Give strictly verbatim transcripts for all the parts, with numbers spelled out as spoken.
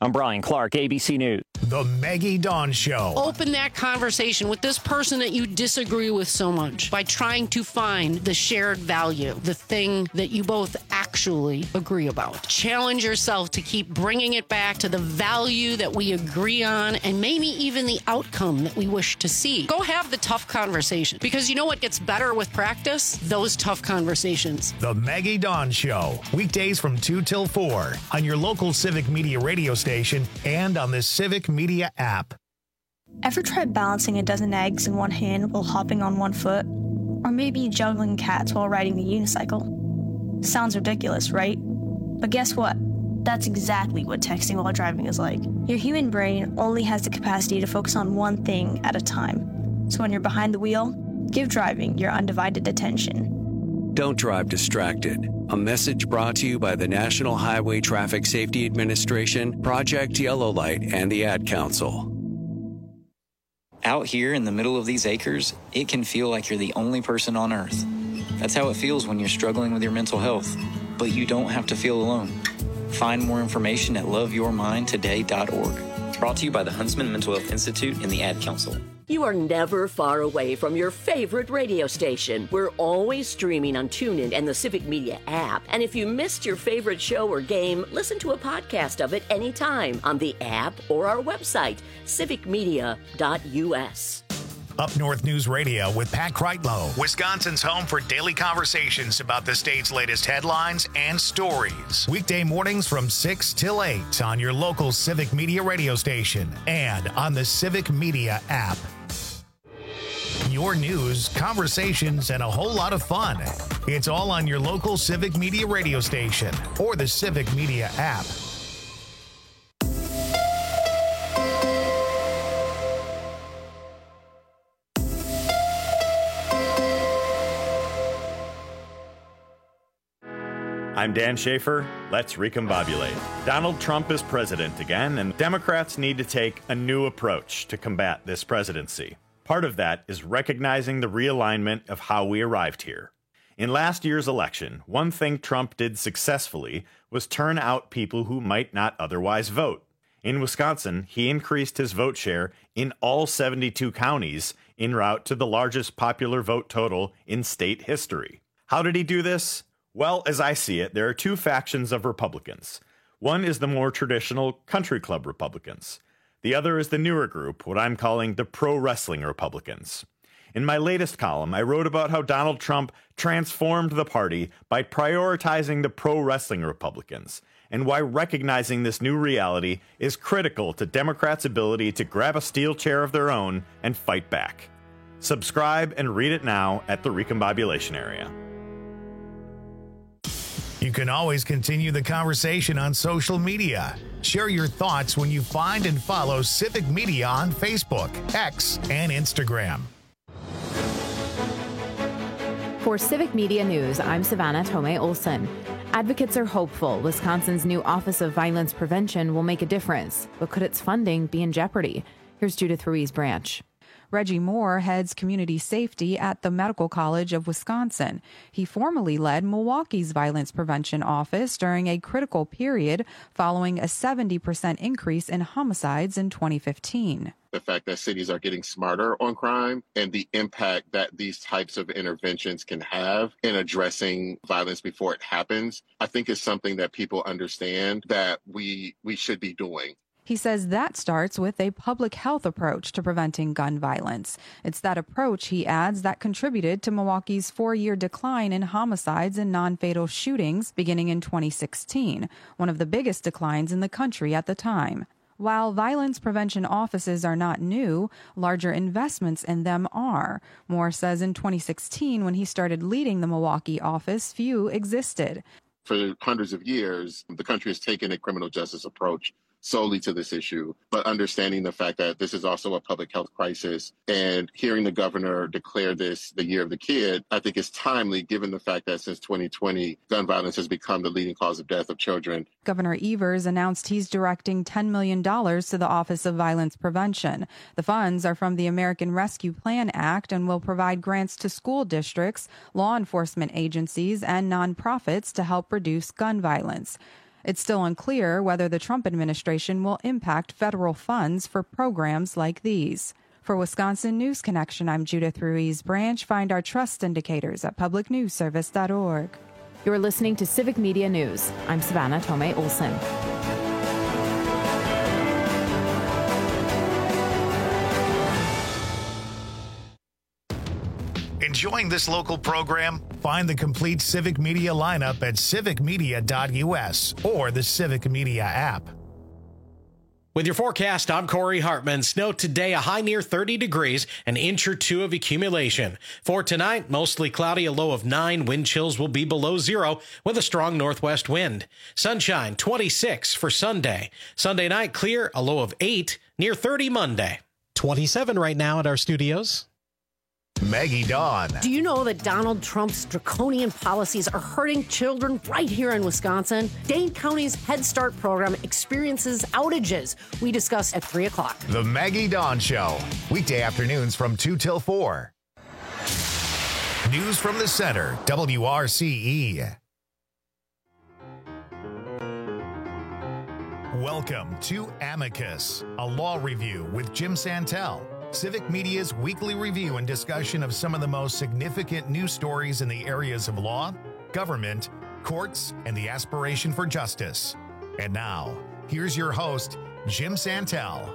I'm Brian Clark, A B C News. The Maggie Dawn Show. Open that conversation with this person that you disagree with so much by trying to find the shared value, the thing that you both actually agree about. Challenge yourself to keep bringing it back to the value that we agree on and maybe even the outcome that we wish to see. Go have the tough conversation, because you know what gets better with practice? Those tough conversations. The Maggie Dawn Show. Weekdays from two till four on your local Civic Media radio station and on the Civic Media app. Ever tried balancing a dozen eggs in one hand while hopping on one foot? Or maybe juggling cats while riding the unicycle? Sounds ridiculous, right? But guess what? That's exactly what texting while driving is like. Your human brain only has the capacity to focus on one thing at a time. So when you're behind the wheel, give driving your undivided attention. Don't drive distracted. A message brought to you by the National Highway Traffic Safety Administration, Project Yellow Light, and the Ad Council. Out here in the middle of these acres, it can feel like you're the only person on Earth. That's how it feels when you're struggling with your mental health. But you don't have to feel alone. Find more information at love your mind today dot org. Brought to you by the Huntsman Mental Health Institute and the Ad Council. You are never far away from your favorite radio station. We're always streaming on TuneIn and the Civic Media app. And if you missed your favorite show or game, listen to a podcast of it anytime on the app or our website, civic media dot u s. Up North News Radio with Pat Kreitlow, Wisconsin's home for daily conversations about the state's latest headlines and stories. Weekday mornings from six till eight on your local Civic Media radio station and on the Civic Media app. Your news, conversations, and a whole lot of fun. It's all on your local Civic Media radio station or the Civic Media app. I'm Dan Schaefer. Let's recombobulate. Donald Trump is president again, and Democrats need to take a new approach to combat this presidency. Part of that is recognizing the realignment of how we arrived here. In last year's election, one thing Trump did successfully was turn out people who might not otherwise vote. In Wisconsin, he increased his vote share in all seventy-two counties en route to the largest popular vote total in state history. How did he do this? Well, as I see it, there are two factions of Republicans. One is the more traditional country club Republicans. The other is the newer group, what I'm calling the pro-wrestling Republicans. In my latest column, I wrote about how Donald Trump transformed the party by prioritizing the pro-wrestling Republicans, and why recognizing this new reality is critical to Democrats' ability to grab a steel chair of their own and fight back. Subscribe and read it now at the Recombobulation area. You can always continue the conversation on social media. Share your thoughts when you find and follow Civic Media on Facebook, X, and Instagram. For Civic Media News, I'm Savannah Tomei Olson. Advocates are hopeful Wisconsin's new Office of Violence Prevention will make a difference, but could its funding be in jeopardy? Here's Judith Ruiz-Branch. Reggie Moore heads community safety at the Medical College of Wisconsin. He formerly led Milwaukee's violence prevention office during a critical period following a seventy percent increase in homicides in twenty fifteen. The fact that cities are getting smarter on crime and the impact that these types of interventions can have in addressing violence before it happens, I think is something that people understand that we we should be doing. He says that starts with a public health approach to preventing gun violence. It's that approach, he adds, that contributed to Milwaukee's four-year decline in homicides and non-fatal shootings beginning in twenty sixteen, one of the biggest declines in the country at the time. While violence prevention offices are not new, larger investments in them are. Moore says in twenty sixteen, when he started leading the Milwaukee office, few existed. For hundreds of years, the country has taken a criminal justice approach solely to this issue, but understanding the fact that this is also a public health crisis and hearing the governor declare this the year of the kid, I think is timely given the fact that since twenty twenty, gun violence has become the leading cause of death of children. Governor Evers announced he's directing ten million dollars to the Office of Violence Prevention. The funds are from the American Rescue Plan Act and will provide grants to school districts, law enforcement agencies, and nonprofits to help reduce gun violence. It's still unclear whether the Trump administration will impact federal funds for programs like these. For Wisconsin News Connection, I'm Judith Ruiz Branch. Find our trust indicators at public news service dot org. You're listening to Civic Media News. I'm Savannah Tomei Olson. Enjoying this local program? Find the complete Civic Media lineup at civic media dot u s or the Civic Media app. With your forecast, I'm Corey Hartman. Snow today, a high near thirty degrees, an inch or two of accumulation. For tonight, mostly cloudy, a low of nine. Wind chills will be below zero with a strong northwest wind. Sunshine, twenty-six for Sunday. Sunday night, clear, a low of eight, near thirty Monday. twenty-seven right now at our studios. Maggie Dawn. Do you know that Donald Trump's draconian policies are hurting children right here in Wisconsin? Dane County's Head Start program experiences outages. We discuss at three o'clock. The Maggie Dawn Show. Weekday afternoons from two till four. News from the Center, W R C E. Welcome to Amicus, a law review with Jim Santel. Civic Media's weekly review and discussion of some of the most significant news stories in the areas of law, government, courts, and the aspiration for justice. And now, here's your host, Jim Santel.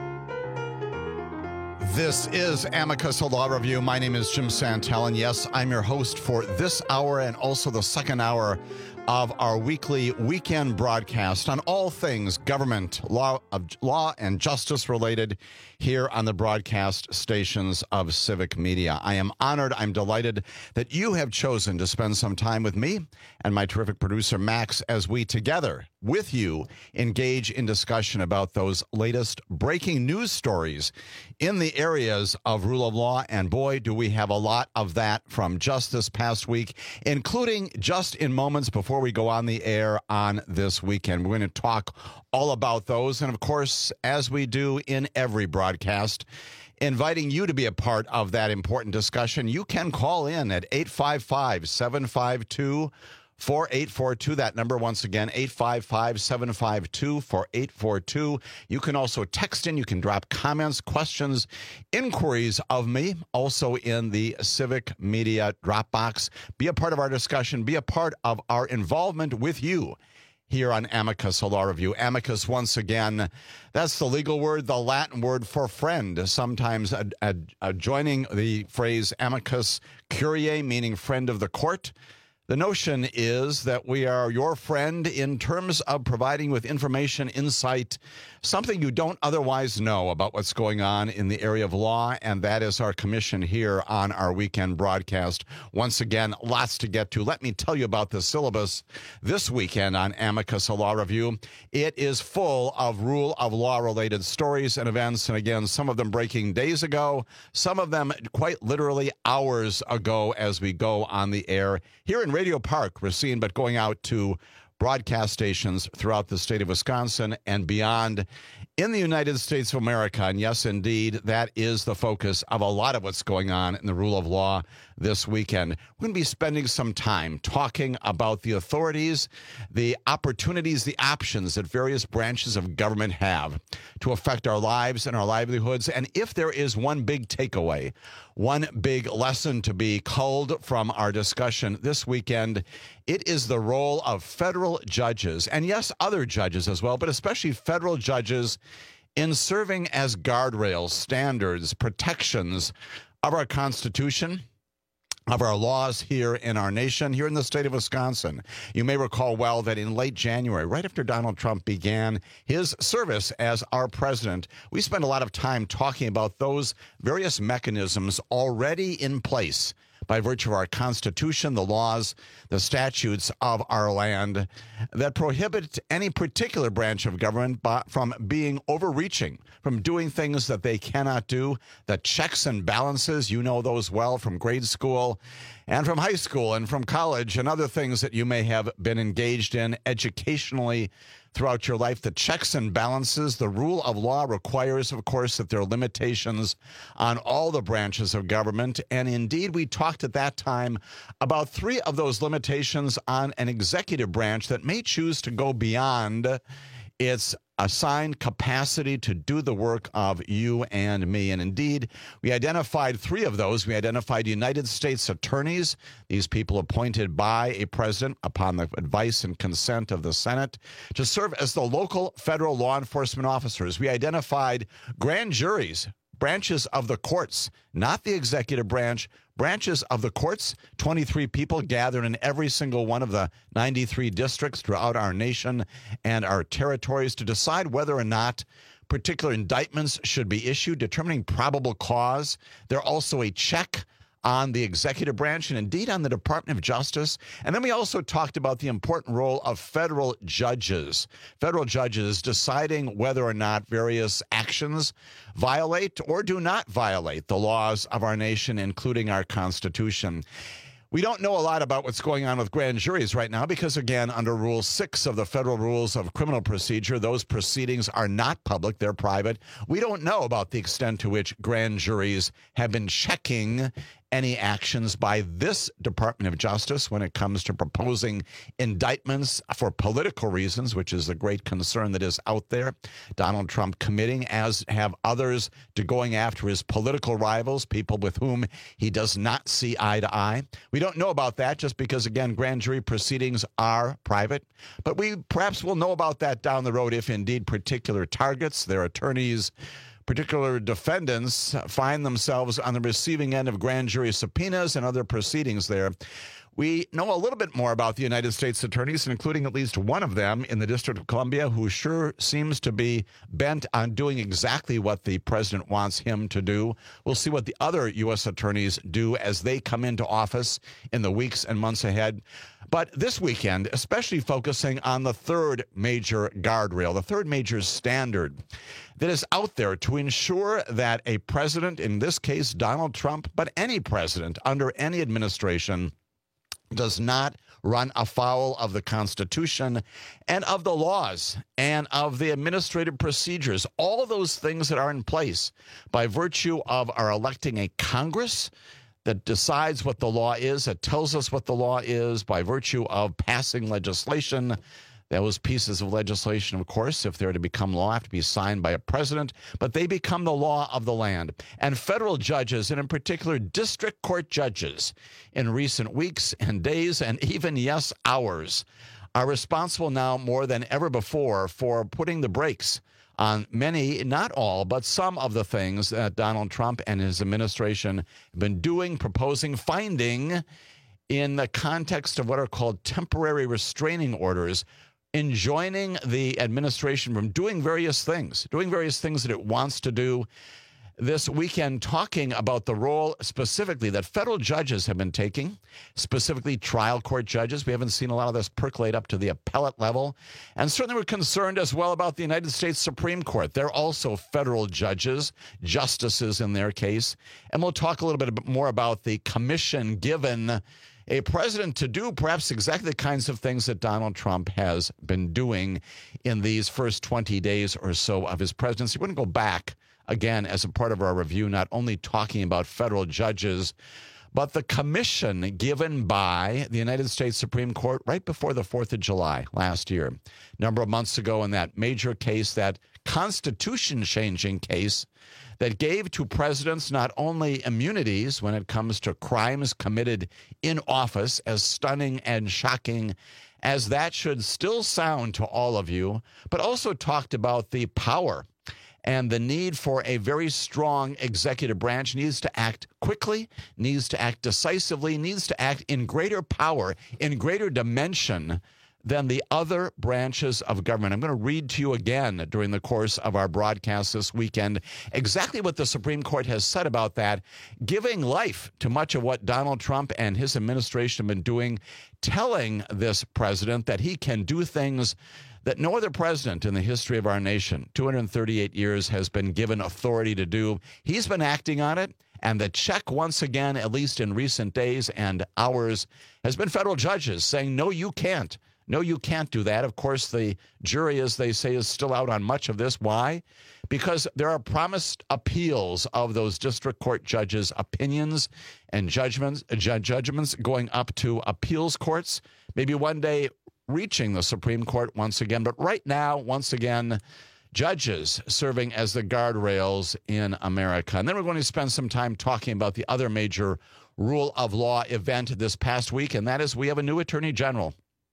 This is Amicus, a law review. My name is Jim Santel, and yes, I'm your host for this hour and also the second hour of our weekly weekend broadcast on all things government, law, of law and justice related here on the broadcast stations of Civic Media. I am honored, I'm delighted that you have chosen to spend some time with me and my terrific producer, Max, as we together with you engage in discussion about those latest breaking news stories in the areas of rule of law. And boy, do we have a lot of that from just this past week, including just in moments before we go on the air on this weekend. We're going to talk all about those. And of course, as we do in every broadcast, inviting you to be a part of that important discussion. You can call in at eight five five, seven five two, four eight four two. That number, once again, eight five five, seven five two, four eight four two. You can also text in. You can drop comments, questions, inquiries of me, also in the Civic Media Dropbox. Be a part of our discussion. Be a part of our involvement with you here on Amicus, a law review. Amicus, once again, that's the legal word, the Latin word for friend, sometimes ad- ad- adjoining the phrase amicus curiae, meaning friend of the court. The notion is that we are your friend in terms of providing with information, insight, something you don't otherwise know about what's going on in the area of law, and that is our commission here on our weekend broadcast. Once again, lots to get to. Let me tell you about the syllabus this weekend on Amicus, a law review. It is full of rule of law-related stories and events, and again, some of them breaking days ago, some of them quite literally hours ago as we go on the air here in Radio Park, Racine, but going out to broadcast stations throughout the state of Wisconsin and beyond in the United States of America. And yes, indeed, that is the focus of a lot of what's going on in the rule of law this weekend. We're going to be spending some time talking about the authorities, the opportunities, the options that various branches of government have to affect our lives and our livelihoods. And if there is one big takeaway, one big lesson to be culled from our discussion this weekend, it is the role of federal judges, and yes, other judges as well, but especially federal judges in serving as guardrails, standards, protections of our Constitution, of our laws here in our nation, here in the state of Wisconsin. You may recall well that in late January, right after Donald Trump began his service as our president, we spent a lot of time talking about those various mechanisms already in place by virtue of our Constitution, the laws, the statutes of our land that prohibit any particular branch of government from being overreaching, from doing things that they cannot do, the checks and balances, you know those well from grade school and from high school and from college and other things that you may have been engaged in educationally throughout your life, the checks and balances, the rule of law requires, of course, that there are limitations on all the branches of government. And indeed, we talked at that time about three of those limitations on an executive branch that may choose to go beyond its assigned capacity to do the work of you and me. And indeed, we identified three of those. We identified United States attorneys, these people appointed by a president upon the advice and consent of the Senate to serve as the local federal law enforcement officers. We identified grand juries, branches of the courts, not the executive branch, branches of the courts, twenty-three people gathered in every single one of the ninety-three districts throughout our nation and our territories to decide whether or not particular indictments should be issued, determining probable cause. They're also a check on the executive branch and indeed on the Department of Justice. And then we also talked about the important role of federal judges, federal judges deciding whether or not various actions violate or do not violate the laws of our nation, including our Constitution. We don't know a lot about what's going on with grand juries right now because, again, under Rule six of the Federal Rules of Criminal Procedure, those proceedings are not public. They're private. We don't know about the extent to which grand juries have been checking any actions by this Department of Justice when it comes to proposing indictments for political reasons, which is the great concern that is out there. Donald Trump committing, as have others, to going after his political rivals, people with whom he does not see eye to eye. We don't know about that just because, again, grand jury proceedings are private. But we perhaps will know about that down the road if indeed particular targets, their attorneys, particular defendants find themselves on the receiving end of grand jury subpoenas and other proceedings there. We know a little bit more about the United States attorneys, including at least one of them in the District of Columbia, who sure seems to be bent on doing exactly what the president wants him to do. We'll see what the other U S attorneys do as they come into office in the weeks and months ahead. But this weekend, especially focusing on the third major guardrail, the third major standard that is out there to ensure that a president, in this case Donald Trump, but any president under any administration, does not run afoul of the Constitution and of the laws and of the administrative procedures, all those things that are in place by virtue of our electing a Congress that decides what the law is, that tells us what the law is by virtue of passing legislation. Those pieces of legislation, of course, if they're to become law, have to be signed by a president, but they become the law of the land. And federal judges, and in particular district court judges, in recent weeks and days and even, yes, hours, are responsible now more than ever before for putting the brakes on many, not all, but some of the things that Donald Trump and his administration have been doing, proposing, finding in the context of what are called temporary restraining orders, enjoining the administration from doing various things, doing various things that it wants to do. This weekend, talking about the role specifically that federal judges have been taking, specifically trial court judges. We haven't seen a lot of this percolate up to the appellate level. And certainly we're concerned as well about the United States Supreme Court. They're also federal judges, justices in their case. And we'll talk a little bit more about the commission given a president to do perhaps exactly the kinds of things that Donald Trump has been doing in these first twenty days or so of his presidency. We're going to go back again as a part of our review, not only talking about federal judges, but the commission given by the United States Supreme Court right before the fourth of July last year, a number of months ago in that major case, that Constitution-changing case that gave to presidents not only immunities when it comes to crimes committed in office, as stunning and shocking as that should still sound to all of you, but also talked about the power and the need for a very strong executive branch, needs to act quickly, needs to act decisively, needs to act in greater power, in greater dimension than the other branches of government. I'm going to read to you again during the course of our broadcast this weekend exactly what the Supreme Court has said about that, giving life to much of what Donald Trump and his administration have been doing, telling this president that he can do things that no other president in the history of our nation, two hundred thirty-eight years, has been given authority to do. He's been acting on it. And the check, once again, at least in recent days and hours, has been federal judges saying, no, you can't No, you can't do that. Of course, the jury, as they say, is still out on much of this. Why? Because there are promised appeals of those district court judges' opinions and judgments, ju- judgments going up to appeals courts, maybe one day reaching the Supreme Court once again. But right now, once again, judges serving as the guardrails in America. And then we're going to spend some time talking about the other major rule of law event this past week, and that is we have a new attorney general.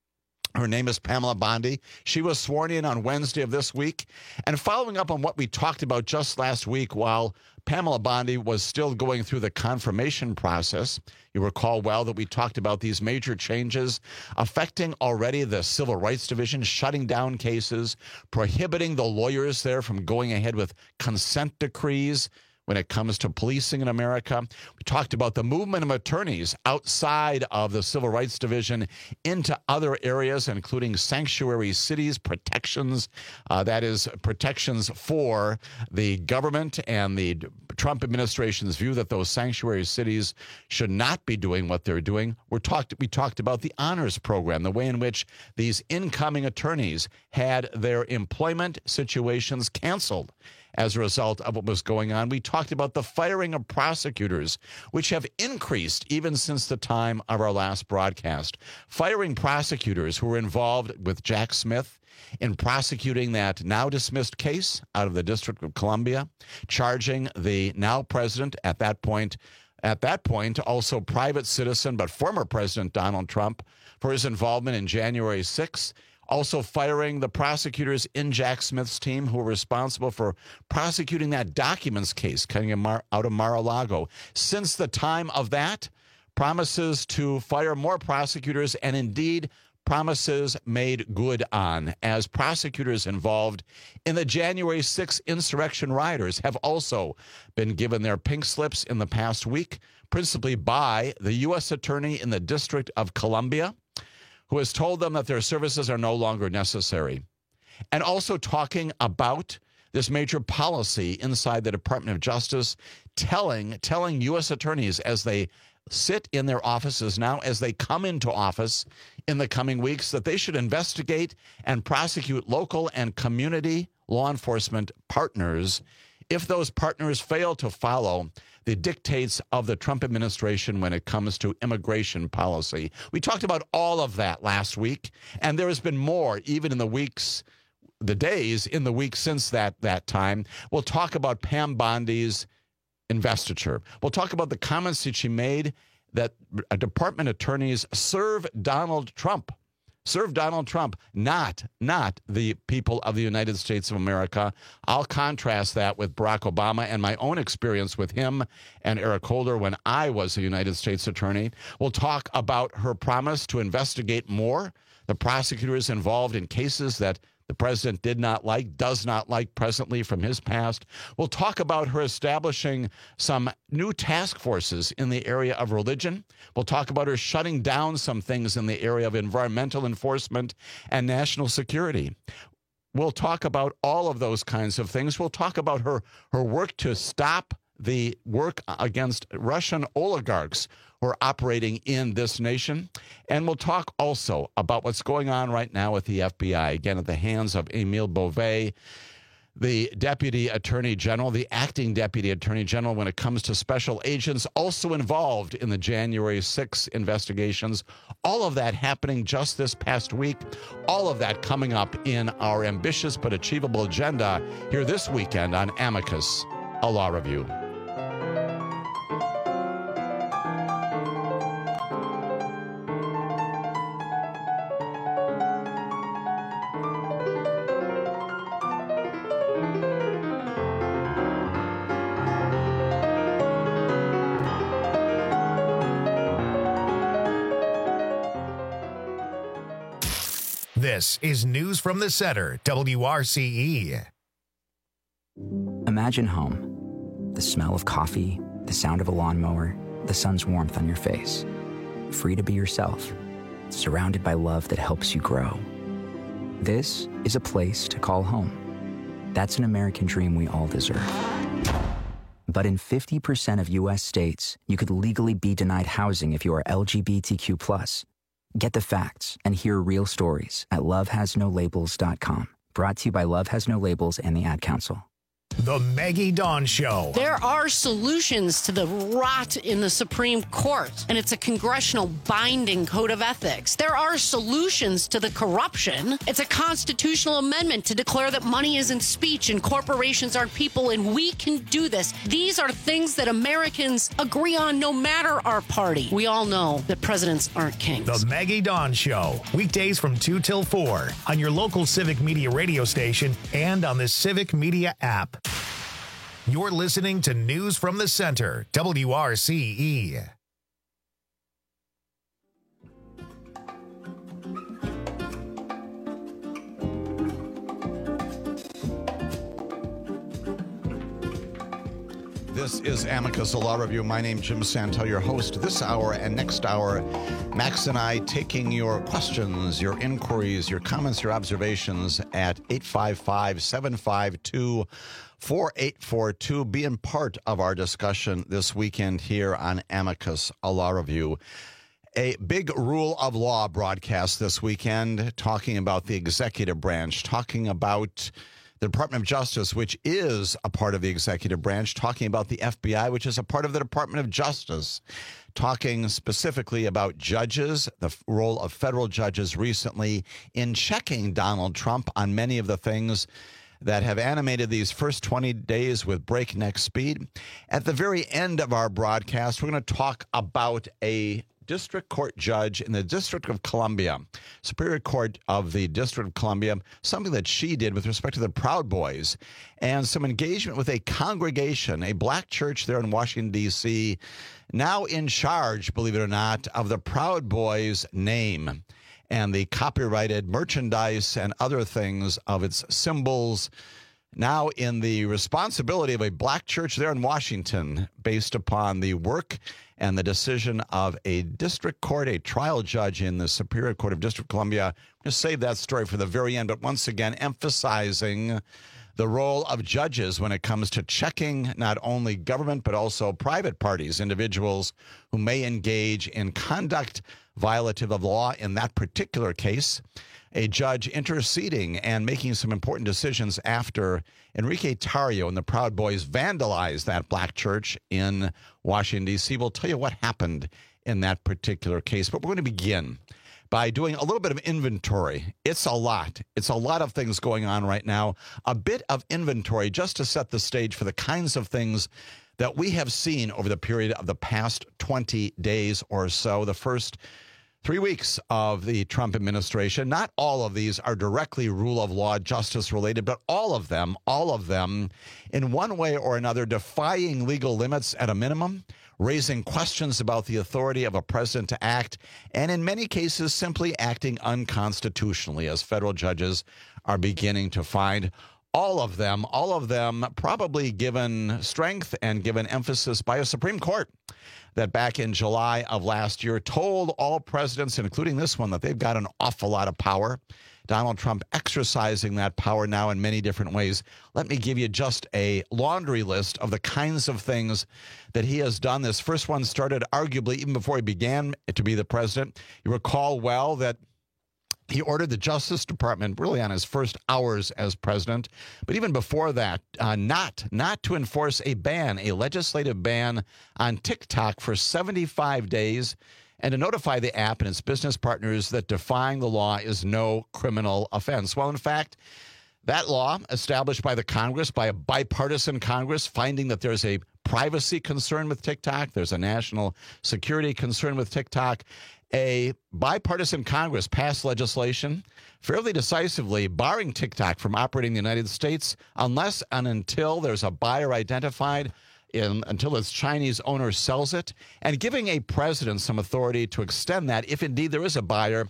Her name is Pamela Bondi. She was sworn in on Wednesday of this week. And following up on what we talked about just last week while Pamela Bondi was still going through the confirmation process, you recall well that we talked about these major changes affecting already the Civil Rights Division, shutting down cases, prohibiting the lawyers there from going ahead with consent decrees when it comes to policing in America. We talked about the movement of attorneys outside of the Civil Rights Division into other areas, including sanctuary cities, protections, uh, that is, protections for the government and the Trump administration's view that those sanctuary cities should not be doing what they're doing. We're talked, we talked about the honors program, the way in which these incoming attorneys had their employment situations canceled as a result of what was going on. We talked about the firing of prosecutors, which have increased even since the time of our last broadcast. Firing prosecutors who were involved with Jack Smith in prosecuting that now dismissed case out of the District of Columbia, charging the now president at that point, at that point also private citizen, but former President Donald Trump for his involvement in January sixth. Also firing the prosecutors in Jack Smith's team who were responsible for prosecuting that documents case coming out of Mar-a-Lago. Since the time of that, promises to fire more prosecutors and indeed promises made good on, as prosecutors involved in the January sixth insurrection rioters have also been given their pink slips in the past week, principally by the U S Attorney in the District of Columbia, who has told them that their services are no longer necessary. And also talking about this major policy inside the Department of Justice, telling, telling U S attorneys as they sit in their offices now, as they come into office in the coming weeks, that they should investigate and prosecute local and community law enforcement partners if those partners fail to follow the dictates of the Trump administration when it comes to immigration policy. We talked about all of that last week, and there has been more even in the weeks, the days in the weeks since that, that time. We'll talk about Pam Bondi's investiture. We'll talk about the comments that she made that department attorneys serve Donald Trump. Serve Donald Trump, not, not the people of the United States of America. I'll contrast that with Barack Obama and my own experience with him and Eric Holder when I was a United States attorney. We'll talk about her promise to investigate more the prosecutors involved in cases that the president did not like, does not like presently from his past. We'll talk about her establishing some new task forces in the area of religion. We'll talk about her shutting down some things in the area of environmental enforcement and national security. We'll talk about all of those kinds of things. We'll talk about her, her work to stop the work against Russian oligarchs who are operating in this nation. And we'll talk also about what's going on right now with the F B I, again, at the hands of Emile Beauvais, the Deputy Attorney General, the acting Deputy Attorney General when it comes to special agents also involved in the January sixth investigations. All of that happening just this past week. All of that coming up in our ambitious but achievable agenda here this weekend on Amicus, a Law Review. This is News from the Center, W R C E. Imagine home. The smell of coffee, the sound of a lawnmower, the sun's warmth on your face. Free to be yourself, surrounded by love that helps you grow. This is a place to call home. That's an American dream we all deserve. But in fifty percent of U S states, you could legally be denied housing if you are L G B T Q plus. Get the facts and hear real stories at love has no labels dot com. Brought to you by Love Has No Labels and the Ad Council. The Maggie Dawn Show. There are solutions to the rot in the Supreme Court, and it's a congressional binding code of ethics. There are solutions to the corruption. It's a constitutional amendment to declare that money isn't speech and corporations aren't people, and we can do this. These are things that Americans agree on no matter our party. We all know that presidents aren't kings. The Maggie Dawn Show. Weekdays from two till four on your local Civic Media radio station and on the Civic Media app. You're listening to News from the Center, W R C E. This is Amicus, a law review. My name's Jim Santel, your host this hour and next hour. Max and I taking your questions, your inquiries, your comments, your observations at eight five five, seven five two, four eight four two. Being part of our discussion this weekend here on Amicus, a law review. A big rule of law broadcast this weekend, talking about the executive branch, talking about the Department of Justice, which is a part of the executive branch, talking about the F B I, which is a part of the Department of Justice, talking specifically about judges, the role of federal judges recently in checking Donald Trump on many of the things that have animated these first twenty days with breakneck speed. At the very end of our broadcast, we're going to talk about a district court judge in the District of Columbia, Superior Court of the District of Columbia, something that she did with respect to the Proud Boys, and some engagement with a congregation, a black church there in Washington, D C, now in charge, believe it or not, of the Proud Boys name and the copyrighted merchandise and other things of its symbols, now in the responsibility of a black church there in Washington, based upon the work and the decision of a district court, a trial judge in the Superior Court of District of Columbia. I'm going to save that story for the very end, but once again, emphasizing the role of judges when it comes to checking not only government, but also private parties, individuals who may engage in conduct violative of law. In that particular case, a judge interceding and making some important decisions after Enrique Tarrio and the Proud Boys vandalized that black church in Washington, D C. We'll tell you what happened in that particular case. But we're going to begin by doing a little bit of inventory. It's a lot. It's a lot of things going on right now. A bit of inventory just to set the stage for the kinds of things that we have seen over the period of the past twenty days or so, the first three weeks of the Trump administration. Not all of these are directly rule of law, justice related, but all of them, all of them, in one way or another, defying legal limits at a minimum, raising questions about the authority of a president to act, and in many cases, simply acting unconstitutionally, as federal judges are beginning to find. All of them, all of them probably given strength and given emphasis by a Supreme Court that back in July of last year told all presidents, including this one, that they've got an awful lot of power. Donald Trump exercising that power now in many different ways. Let me give you just a laundry list of the kinds of things that he has done. This first one started arguably even before he began to be the president. You recall well that he ordered the Justice Department, really on his first hours as president, but even before that, uh, not not to enforce a ban, a legislative ban on TikTok for seventy-five days, and to notify the app and its business partners that defying the law is no criminal offense. Well, in fact, that law, established by the Congress, by a bipartisan Congress, finding that there's a privacy concern with TikTok, there's a national security concern with TikTok, a bipartisan Congress passed legislation fairly decisively barring TikTok from operating in the United States unless and until there's a buyer identified, in, until its Chinese owner sells it, and giving a president some authority to extend that if indeed there is a buyer.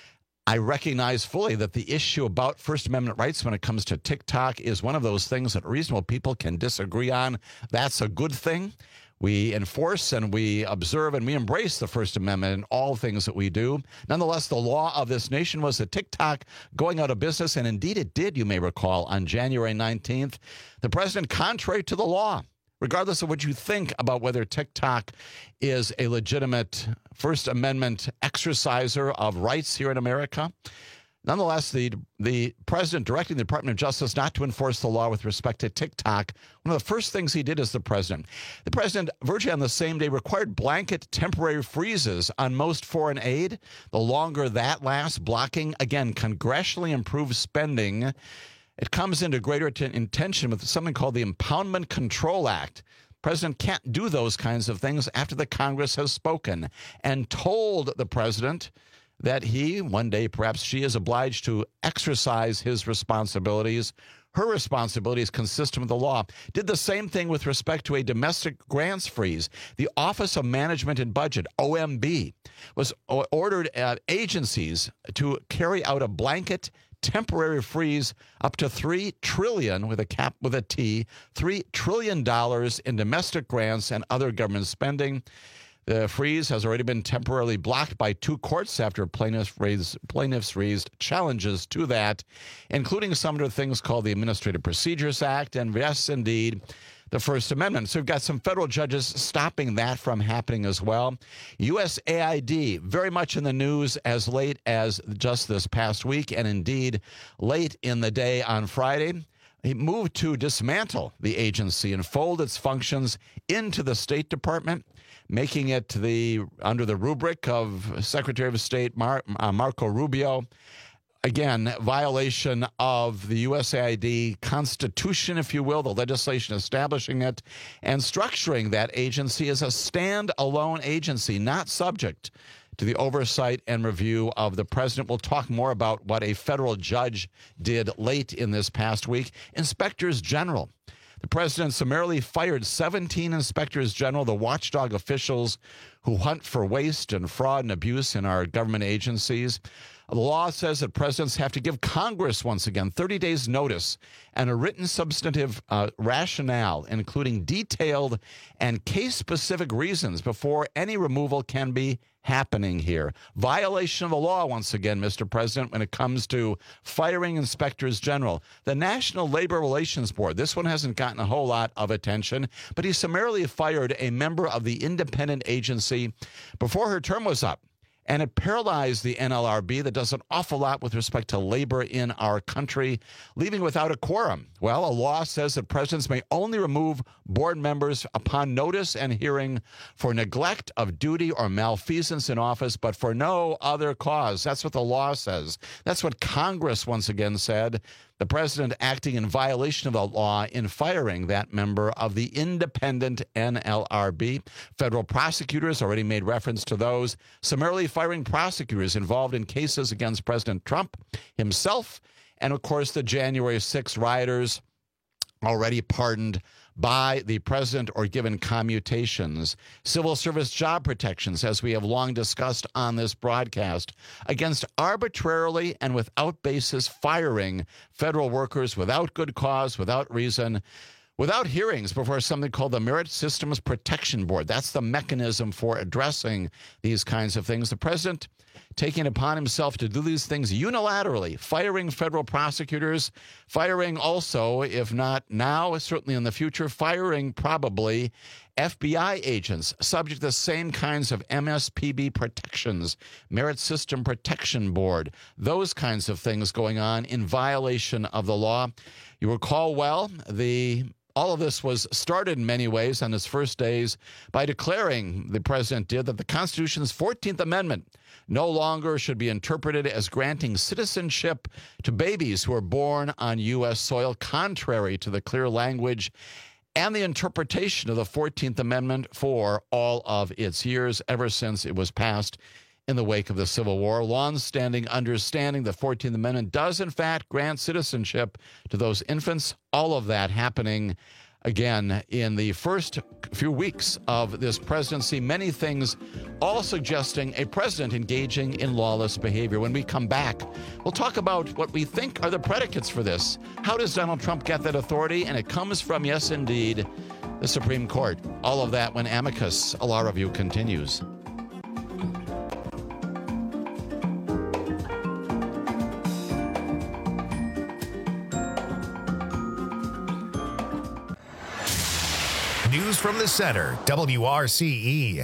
I recognize fully that the issue about First Amendment rights when it comes to TikTok is one of those things that reasonable people can disagree on. That's a good thing. We enforce and we observe and we embrace the First Amendment in all things that we do. Nonetheless, the law of this nation was that TikTok going out of business, and indeed it did, you may recall, on January nineteenth. The president, contrary to the law, regardless of what you think about whether TikTok is a legitimate First Amendment exerciser of rights here in America. Nonetheless, the the president directing the Department of Justice not to enforce the law with respect to TikTok, one of the first things he did as the president, the president virtually on the same day required blanket temporary freezes on most foreign aid. The longer that lasts, blocking, again, congressionally improved spending. It comes into greater t- intention with something called the Impoundment Control Act. The president can't do those kinds of things after the Congress has spoken and told the president that he, one day perhaps she, is obliged to exercise his responsibilities. Her responsibilities consistent with the law. Did the same thing with respect to a domestic grants freeze. The Office of Management and Budget, O M B, was ordered uh, agencies to carry out a blanket temporary freeze up to three trillion dollars with a cap with a T, three trillion dollars in domestic grants and other government spending. The freeze has already been temporarily blocked by two courts after plaintiffs raised, plaintiffs raised challenges to that, including some of the things called the Administrative Procedures Act and, yes, indeed, the First Amendment. So we've got some federal judges stopping that from happening as well. U S A I D, very much in the news as late as just this past week, and indeed late in the day on Friday. He moved to dismantle the agency and fold its functions into the State Department, making it the under the rubric of Secretary of State Mar, uh, Marco Rubio. Again, violation of the U S A I D Constitution, if you will, the legislation establishing it, and structuring that agency as a stand-alone agency, not subject to the oversight and review of the president. We'll talk more about what a federal judge did late in this past week. Inspectors General. The president summarily fired seventeen inspectors general, the watchdog officials who hunt for waste and fraud and abuse in our government agencies. The law says that presidents have to give Congress, once again, thirty days notice and a written substantive uh, rationale, including detailed and case-specific reasons before any removal can be happening here. Violation of the law, once again, Mister President, when it comes to firing inspectors general. The National Labor Relations Board, this one hasn't gotten a whole lot of attention, but he summarily fired a member of the independent agency before her term was up. And it paralyzed the N L R B that does an awful lot with respect to labor in our country, leaving without a quorum. Well, a law says that presidents may only remove board members upon notice and hearing for neglect of duty or malfeasance in office, but for no other cause. That's what the law says. That's what Congress once again said. The president acting in violation of the law in firing that member of the independent N L R B. Federal prosecutors already made reference to those, summarily firing prosecutors involved in cases against President Trump himself, and of course the January sixth rioters already pardoned by the president or given commutations. Civil service job protections, as we have long discussed on this broadcast, against arbitrarily and without basis firing federal workers without good cause, without reason, without hearings before something called the Merit Systems Protection Board. That's the mechanism for addressing these kinds of things. The president taking upon himself to do these things unilaterally, firing federal prosecutors, firing also, if not now, certainly in the future, firing probably F B I agents subject to the same kinds of M S P B protections, Merit System Protection Board, those kinds of things going on in violation of the law. You recall well, the all of this was started in many ways on his first days by declaring, the president did, that the Constitution's fourteenth Amendment no longer should be interpreted as granting citizenship to babies who are born on U S soil, contrary to the clear language and the interpretation of the fourteenth Amendment for all of its years, ever since it was passed in the wake of the Civil War. Long-standing understanding the fourteenth Amendment does, in fact, grant citizenship to those infants. All of that happening, again, in the first few weeks of this presidency. Many things all suggesting a president engaging in lawless behavior. When we come back, we'll talk about what we think are the predicates for this. How does Donald Trump get that authority? And it comes from, yes, indeed, the Supreme Court. All of that when Amicus, a law review, continues. News from the center, W R C E.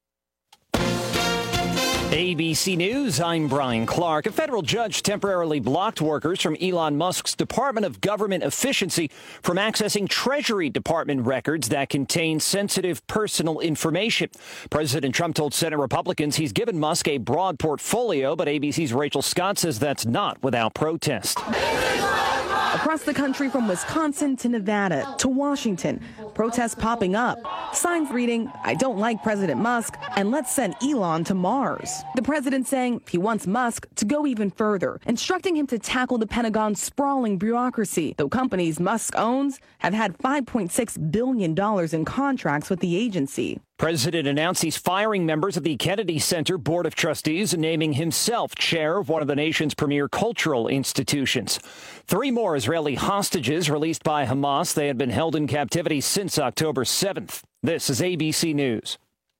A B C News, I'm Brian Clark. A federal judge temporarily blocked workers from Elon Musk's Department of Government Efficiency from accessing Treasury Department records that contain sensitive personal information. President Trump told Senate Republicans he's given Musk a broad portfolio, but A B C's Rachel Scott says that's not without protest. Across the country, from Wisconsin to Nevada to Washington, protests popping up. Signs reading, "I don't like President Musk," and "Let's send Elon to Mars." The president saying he wants Musk to go even further, instructing him to tackle the Pentagon's sprawling bureaucracy, though companies Musk owns have had five point six billion dollars in contracts with the agency. President announced he's firing members of the Kennedy Center Board of Trustees and naming himself chair of one of the nation's premier cultural institutions. Three more Israeli hostages released by Hamas. They had been held in captivity since October seventh. This is A B C News.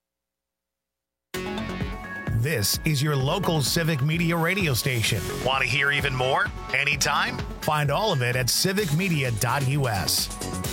This is your local Civic Media radio station. Want to hear even more? Anytime? Find all of it at civic media dot U S.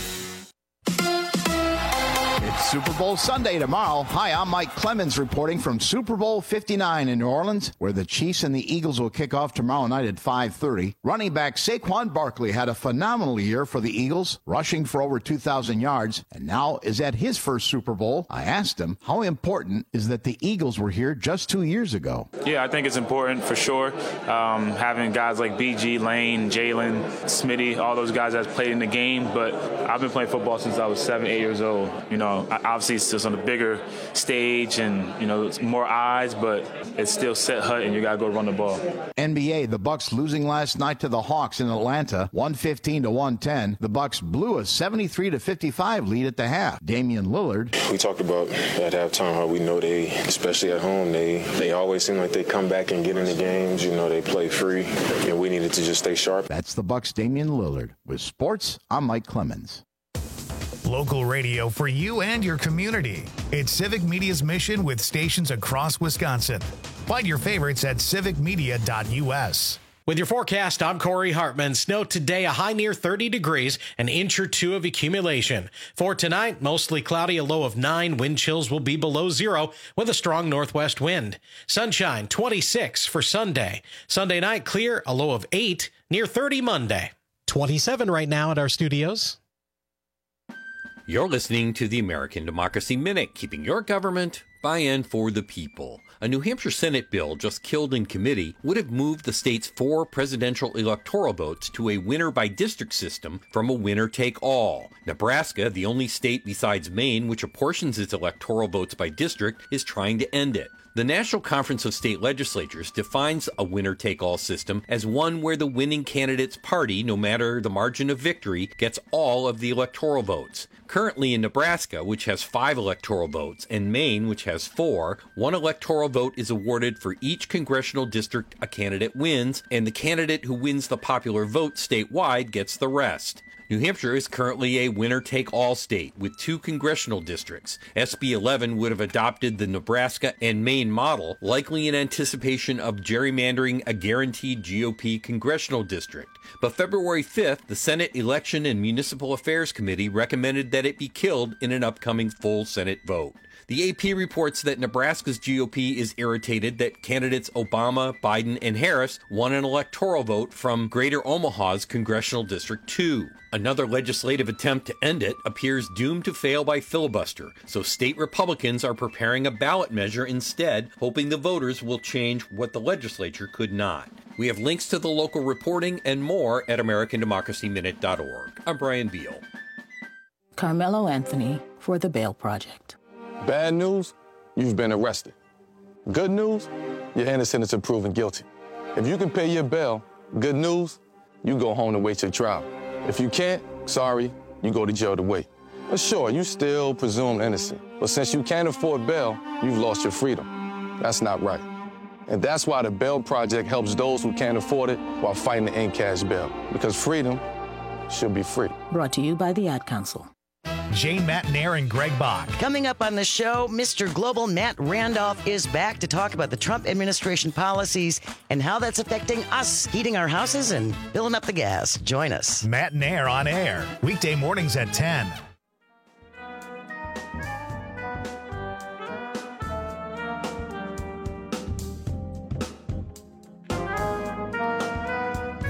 It's Super Bowl Sunday tomorrow. Hi, I'm Mike Clemens reporting from Super Bowl fifty-nine in New Orleans, where the Chiefs and the Eagles will kick off tomorrow night at five thirty. Running back Saquon Barkley had a phenomenal year for the Eagles, rushing for over two thousand yards, and now is at his first Super Bowl. I asked him how important is that the Eagles were here just two years ago. Yeah, I think it's important for sure. Um, having guys like B G, Lane, Jalen, Smitty, all those guys that's played in the game, but I've been playing football since I was seven, eight years old. You know, obviously it's just on a bigger stage and, you know, it's more eyes, but it's still set hut and you got to go run the ball. N B A, the Bucks losing last night to the Hawks in Atlanta, one fifteen to one ten. The Bucks blew a seventy-three to fifty-five lead at the half. Damian Lillard. We talked about at halftime how we know they, especially at home, they, they always seem like they come back and get in the games. You know, they play free, and we needed to just stay sharp. That's the Bucks' Damian Lillard. With sports, I'm Mike Clemens. Local radio for you and your community. It's Civic Media's mission with stations across Wisconsin. Find your favorites at civic media dot U S. With your forecast, I'm Corey Hartman. Snow today, a high near thirty degrees, an inch or two of accumulation. For tonight, mostly cloudy, a low of nine. Wind chills will be below zero with a strong northwest wind. Sunshine, twenty-six for Sunday. Sunday night, clear, a low of eight, near thirty Monday. twenty-seven right now at our studios. You're listening to the American Democracy Minute, keeping your government by and for the people. A New Hampshire Senate bill just killed in committee would have moved the state's four presidential electoral votes to a winner-by-district system from a winner-take-all. Nebraska, the only state besides Maine which apportions its electoral votes by district, is trying to end it. The National Conference of State Legislatures defines a winner-take-all system as one where the winning candidate's party, no matter the margin of victory, gets all of the electoral votes. Currently in Nebraska, which has five electoral votes, and Maine, which has four, one electoral vote is awarded for each congressional district a candidate wins, and the candidate who wins the popular vote statewide gets the rest. New Hampshire is currently a winner-take-all state with two congressional districts. S B eleven would have adopted the Nebraska and Maine model, likely in anticipation of gerrymandering a guaranteed G O P congressional district. But February fifth, the Senate Election and Municipal Affairs Committee recommended that it be killed in an upcoming full Senate vote. The A P reports that Nebraska's G O P is irritated that candidates Obama, Biden, and Harris won an electoral vote from Greater Omaha's Congressional District two. Another legislative attempt to end it appears doomed to fail by filibuster, so state Republicans are preparing a ballot measure instead, hoping the voters will change what the legislature could not. We have links to the local reporting and more at american democracy minute dot org. I'm Brian Beal. Carmelo Anthony for the Bail Project. Bad news, you've been arrested. Good news, you're innocent until proven guilty. If you can pay your bail, good news, you go home to wait your trial. If you can't, sorry, you go to jail to wait. But sure, you still presumed innocent. But since you can't afford bail, you've lost your freedom. That's not right. And that's why the Bail Project helps those who can't afford it while fighting to end cash bail. Because freedom should be free. Brought to you by the Ad Council. Jane Matnair and Greg Bach. Coming up on the show, Mister Global Matt Randolph is back to talk about the Trump administration policies and how that's affecting us heating our houses and filling up the gas. Join us. Matt Nair on air, weekday mornings at ten.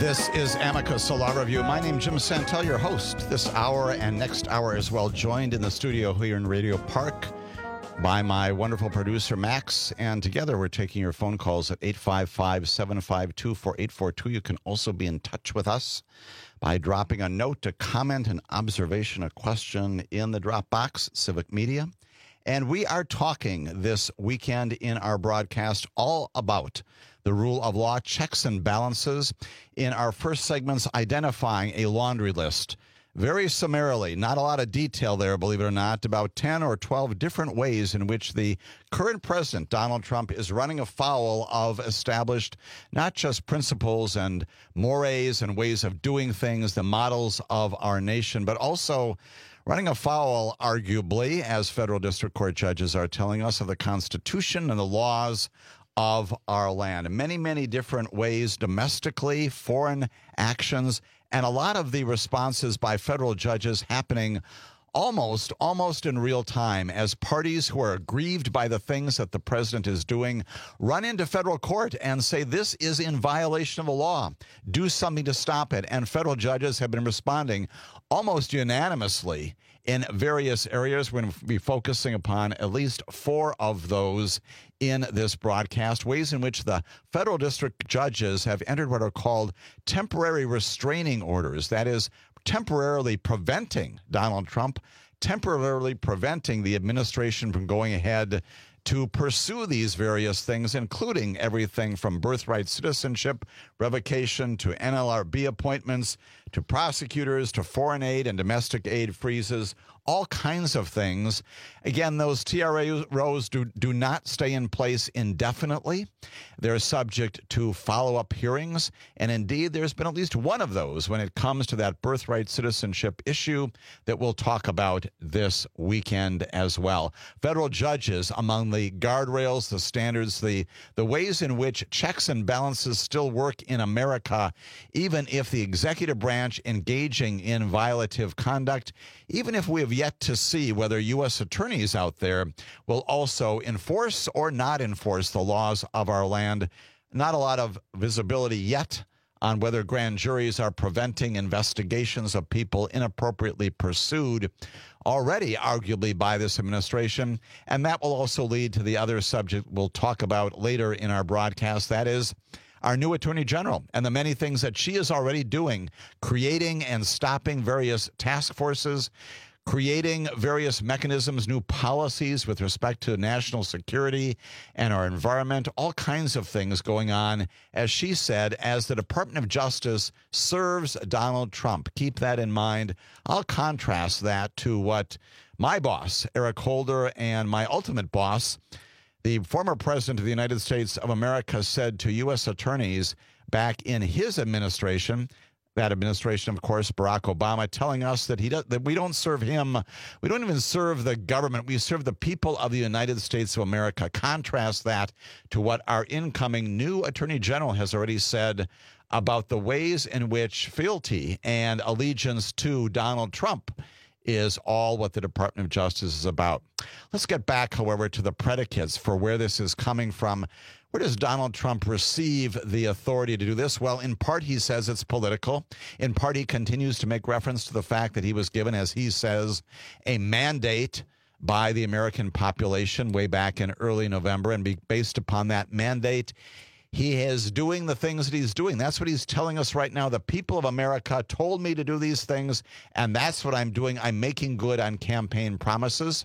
This is Amicus Law Review. My name is Jim Santel, your host this hour and next hour as well, joined in the studio here in Radio Park by my wonderful producer, Max. And together we're taking your phone calls at eight five five, seven five two, four eight four two. You can also be in touch with us by dropping a note, a comment, an observation, a question in the Dropbox, Civic Media. And we are talking this weekend in our broadcast all about the rule of law, checks and balances. In our first segments, identifying a laundry list. Very summarily, not a lot of detail there, believe it or not, about ten or twelve different ways in which the current president, Donald Trump, is running afoul of established not just principles and mores and ways of doing things, the models of our nation, but also running afoul, arguably, as federal district court judges are telling us, of the Constitution and the laws of our land. Many, many different ways, domestically, foreign actions, and a lot of the responses by federal judges happening almost, almost in real time as parties who are aggrieved by the things that the president is doing run into federal court and say this is in violation of the law. Do something to stop it. And federal judges have been responding almost unanimously in various areas. We're going to be focusing upon at least four of those in this broadcast, ways in which the federal district judges have entered what are called temporary restraining orders. That is, temporarily preventing Donald Trump, temporarily preventing the administration from going ahead to pursue these various things, including everything from birthright citizenship, revocation, to N L R B appointments, to prosecutors, to foreign aid and domestic aid freezes, all kinds of things. Again, those T R Os do, do not stay in place indefinitely. They're subject to follow-up hearings, and indeed, there's been at least one of those when it comes to that birthright citizenship issue that we'll talk about this weekend as well. Federal judges, among the guardrails, the standards, the, the ways in which checks and balances still work in America, even if the executive branch engaging in violative conduct, even if we have yet to see whether U S attorneys out there will also enforce or not enforce the laws of our land. Not a lot of visibility yet on whether grand juries are preventing investigations of people inappropriately pursued already, arguably, by this administration. And that will also lead to the other subject we'll talk about later in our broadcast. That is our new Attorney General and the many things that she is already doing, creating and stopping various task forces, creating various mechanisms, new policies with respect to national security and our environment, all kinds of things going on, as she said, as the Department of Justice serves Donald Trump. Keep that in mind. I'll contrast that to what my boss, Eric Holder, and my ultimate boss, the former president of the United States of America, said to U S attorneys back in his administration. That administration, of course, Barack Obama, telling us that he does, that we don't serve him. We don't even serve the government. We serve the people of the United States of America. Contrast that to what our incoming new Attorney General has already said about the ways in which fealty and allegiance to Donald Trump is all what the Department of Justice is about. Let's get back, however, to the predicates for where this is coming from. Where does Donald Trump receive the authority to do this? Well, in part, he says it's political. In part, he continues to make reference to the fact that he was given, as he says, a mandate by the American population way back in early November. And be based upon that mandate, he is doing the things that he's doing. That's what he's telling us right now. The people of America told me to do these things, and that's what I'm doing. I'm making good on campaign promises.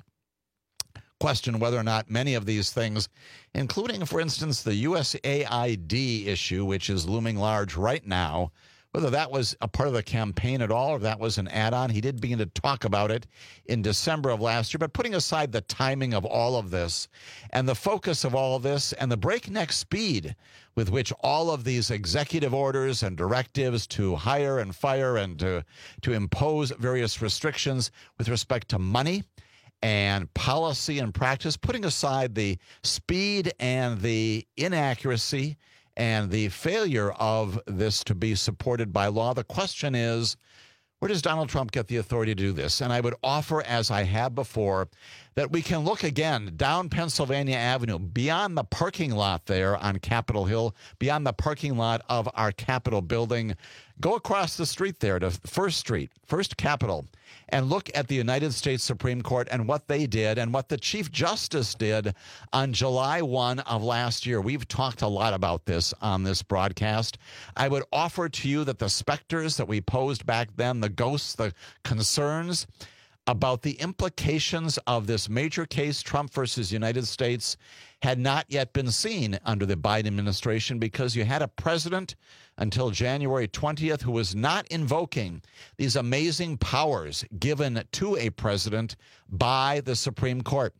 Question whether or not many of these things, including, for instance, the U S A I D issue, which is looming large right now, whether that was a part of the campaign at all or that was an add-on. He did begin to talk about it in December of last year. But putting aside the timing of all of this and the focus of all of this and the breakneck speed with which all of these executive orders and directives to hire and fire and to, to impose various restrictions with respect to money and policy and practice, putting aside the speed and the inaccuracy and the failure of this to be supported by law, the question is, Where does Donald Trump get the authority to do this? And I would offer, as I have before, that we can look again down Pennsylvania Avenue, beyond the parking lot there on Capitol Hill, beyond the parking lot of our Capitol building. Go across the street there to First Street, First Capitol, and look at the United States Supreme Court and what they did and what the Chief Justice did on July first of last year. We've talked a lot about this on this broadcast. I would offer to you that the specters that we posed back then, the ghosts, the concerns about the implications of this major case, Trump versus United States, had not yet been seen under the Biden administration, because you had a president until January twentieth who was not invoking these amazing powers given to a president by the Supreme Court.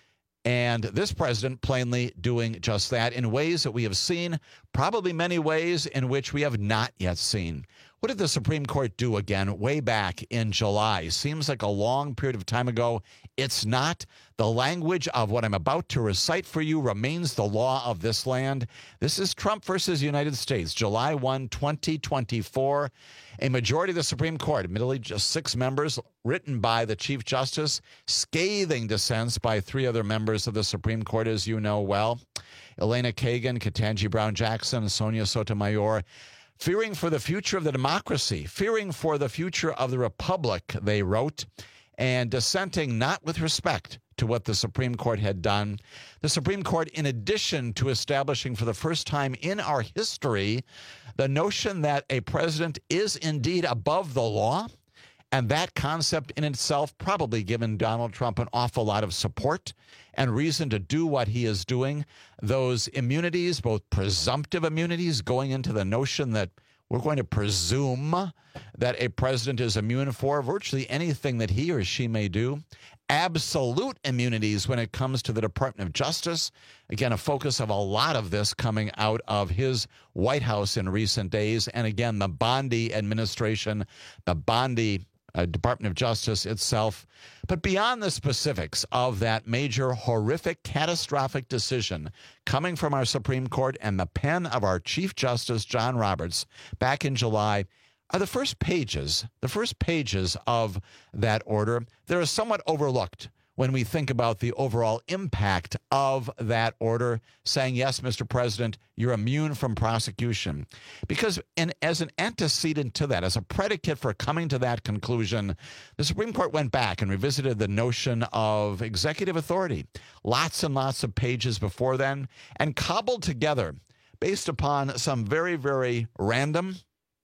And this president plainly doing just that in ways that we have seen, probably many ways in which we have not yet seen. What did the Supreme Court do again way back in July? Seems like a long period of time ago. It's not. The language of what I'm about to recite for you remains the law of this land. This is Trump versus United States, July first, twenty twenty-four. A majority of the Supreme Court, admittedly just six members, written by the Chief Justice, scathing dissents by three other members of the Supreme Court, as you know well. Elena Kagan, Ketanji Brown Jackson, Sonia Sotomayor. Fearing for the future of the democracy, fearing for the future of the republic, they wrote, and dissenting not with respect to what the Supreme Court had done. The Supreme Court, in addition to establishing for the first time in our history the notion that a president is indeed above the law, and that concept in itself probably given Donald Trump an awful lot of support and reason to do what he is doing. Those immunities, both presumptive immunities, going into the notion that we're going to presume that a president is immune for virtually anything that he or she may do. Absolute immunities when it comes to the Department of Justice. Again, a focus of a lot of this coming out of his White House in recent days. And again, the Bondi administration, the Bondi Uh, Department of Justice itself. But beyond the specifics of that major, horrific, catastrophic decision coming from our Supreme Court and the pen of our Chief Justice, John Roberts, back in July, are the first pages, the first pages of that order that are somewhat overlooked when we think about the overall impact of that order, saying, yes, Mister President, you're immune from prosecution. Because in, as an antecedent to that, as a predicate for coming to that conclusion, the Supreme Court went back and revisited the notion of executive authority, lots and lots of pages before then, and cobbled together, based upon some very, very random,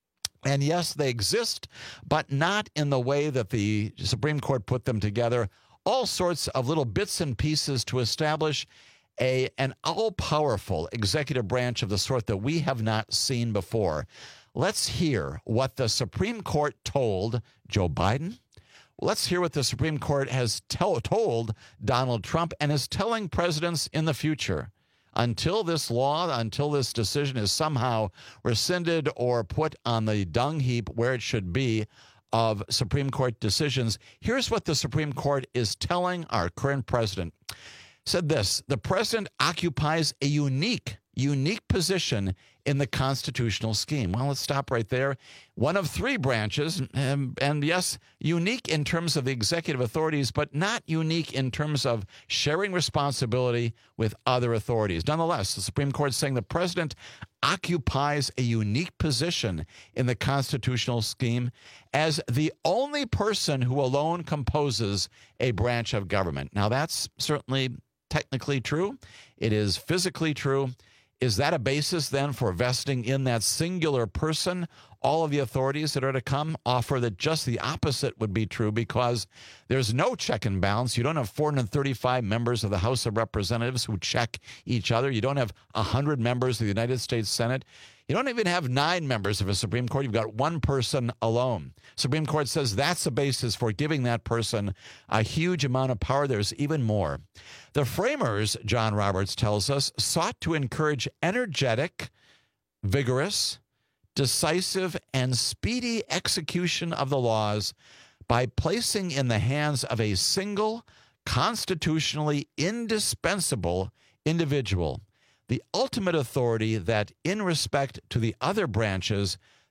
and yes, they exist, but not in the way that the Supreme Court put them together, all sorts of little bits and pieces to establish a an all-powerful executive branch of the sort that we have not seen before. Let's hear what the Supreme Court told Joe Biden. Let's hear what the Supreme Court has tell, told Donald Trump and is telling presidents in the future. Until this law, until this decision is somehow rescinded or put on the dung heap where it should be, of Supreme Court decisions, here's what the Supreme Court is telling our current president. Said this: the president occupies a unique, unique position in the constitutional scheme. Well, let's stop right there. One of three branches, and, and yes, unique in terms of the executive authorities, but not unique in terms of sharing responsibility with other authorities. Nonetheless, the Supreme Court is saying the president occupies a unique position in the constitutional scheme as the only person who alone composes a branch of government. Now, that's certainly technically true. It is physically true. Is that a basis then for vesting in that singular person all of the authorities that are to come? Offer that just the opposite would be true, because there's no check and balance. You don't have four hundred thirty-five members of the House of Representatives who check each other. You don't have one hundred members of the United States Senate. You don't even have nine members of a Supreme Court. You've got one person alone. Supreme Court says that's the basis for giving that person a huge amount of power. There's even more. The framers, John Roberts tells us, sought to encourage energetic, vigorous, decisive, and speedy execution of the laws by placing in the hands of a single, constitutionally indispensable individual the ultimate authority that, in respect to the other branches,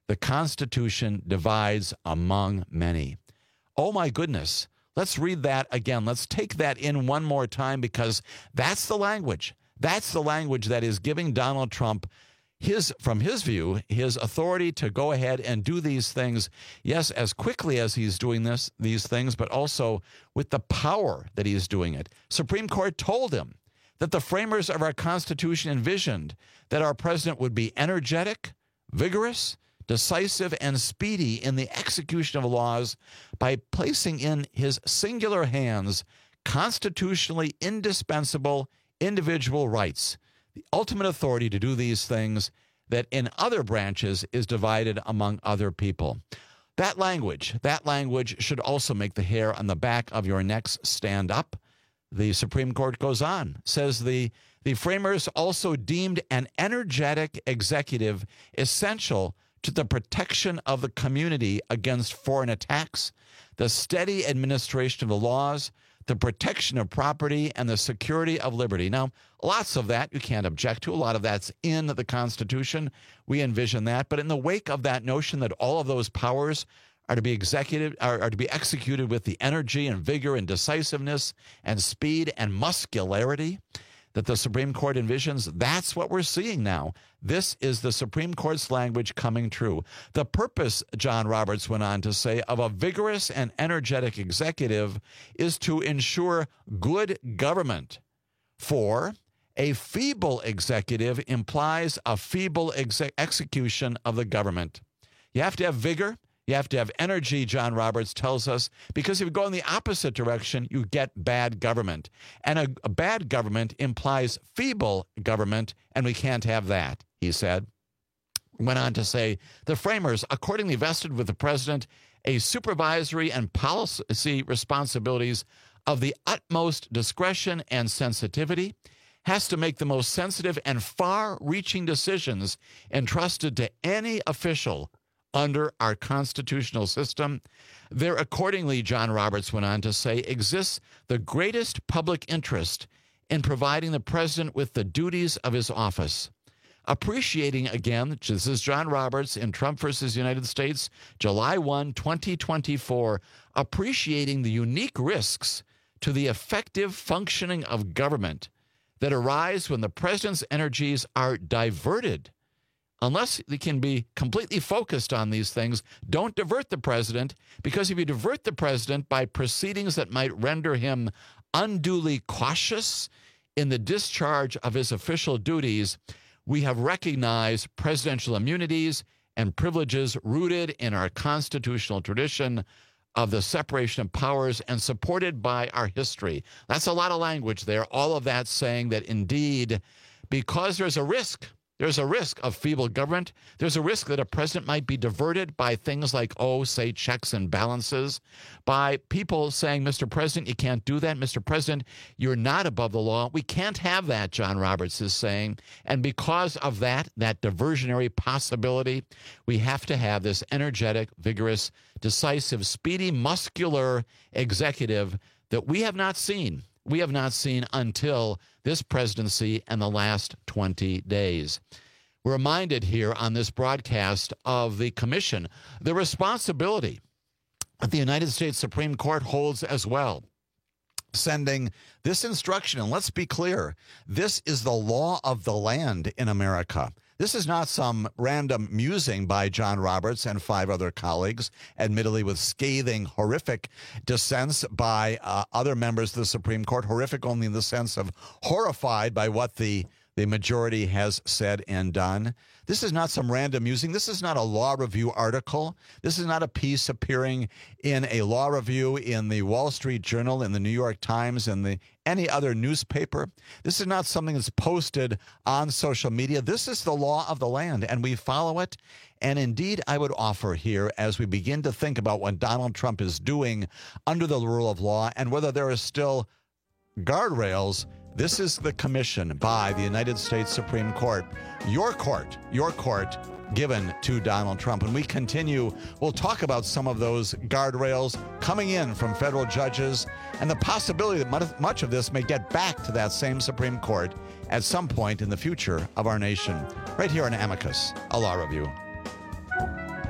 The Constitution divides among many. Oh, my goodness. Let's read that again. Let's take that in one more time, because that's the language. That's the language that is giving Donald Trump his, from his view, his authority to go ahead and do these things, yes, as quickly as he's doing this, these things, but also with the power that he's doing it. Supreme Court told him that the framers of our Constitution envisioned that our president would be energetic, vigorous, decisive, and speedy in the execution of laws by placing in his singular hands constitutionally indispensable individual rights, the ultimate authority to do these things that in other branches is divided among other people. That language, that language should also make the hair on the back of your necks stand up. The Supreme Court goes on, says the, the framers also deemed an energetic executive essential to the protection of the community against foreign attacks, the steady administration of the laws, the protection of property, and the security of liberty. Now, lots of that you can't object to. A lot of that's in the Constitution. We envision that. But in the wake of that notion that all of those powers are to be executed, are, are to be executed with the energy and vigor and decisiveness and speed and muscularity that the Supreme Court envisions, that's what we're seeing now. This is the Supreme Court's language coming true. The purpose, John Roberts went on to say, of a vigorous and energetic executive is to ensure good government. For a feeble executive implies a feeble exe- execution of the government. You have to have vigor. You have to have energy, John Roberts tells us, because if you go in the opposite direction, you get bad government. And a, a bad government implies feeble government, and we can't have that, he said. Went on to say, the framers accordingly vested with the president a supervisory and policy responsibilities of the utmost discretion and sensitivity, has to make the most sensitive and far-reaching decisions entrusted to any official under our constitutional system. There accordingly, John Roberts went on to say, exists the greatest public interest in providing the president with the duties of his office. Appreciating, again, this is John Roberts in Trump versus United States, July first, twenty twenty-four, appreciating the unique risks to the effective functioning of government that arise when the president's energies are diverted. Unless they can be completely focused on these things, don't divert the president, because if you divert the president by proceedings that might render him unduly cautious in the discharge of his official duties, we have recognized presidential immunities and privileges rooted in our constitutional tradition of the separation of powers and supported by our history. That's a lot of language there. All of that saying that indeed, because there's a risk There's a risk of feeble government. There's a risk that a president might be diverted by things like, oh, say, checks and balances, by people saying, Mister President, you can't do that. Mister President, you're not above the law. We can't have that, John Roberts is saying. And because of that, that diversionary possibility, we have to have this energetic, vigorous, decisive, speedy, muscular executive that we have not seen. We have not seen until this presidency and the last twenty days. We're reminded here on this broadcast of the commission, the responsibility that the United States Supreme Court holds as well, sending this instruction. And let's be clear, this is the law of the land in America. This is not some random musing by John Roberts and five other colleagues, admittedly with scathing, horrific dissents by uh, other members of the Supreme Court, horrific only in the sense of horrified by what the, the majority has said and done. This is not some random musing. This is not a law review article. This is not a piece appearing in a law review in the Wall Street Journal, in the New York Times, and the any other newspaper. This is not something that's posted on social media. This is the law of the land, and we follow it. And indeed, I would offer here, as we begin to think about what Donald Trump is doing under the rule of law and whether there are still guardrails, this is the commission by the United States Supreme Court, your court, your court, given to Donald Trump. When we continue, we'll talk about some of those guardrails coming in from federal judges and the possibility that much of this may get back to that same Supreme Court at some point in the future of our nation. Right here on Amicus, a law review.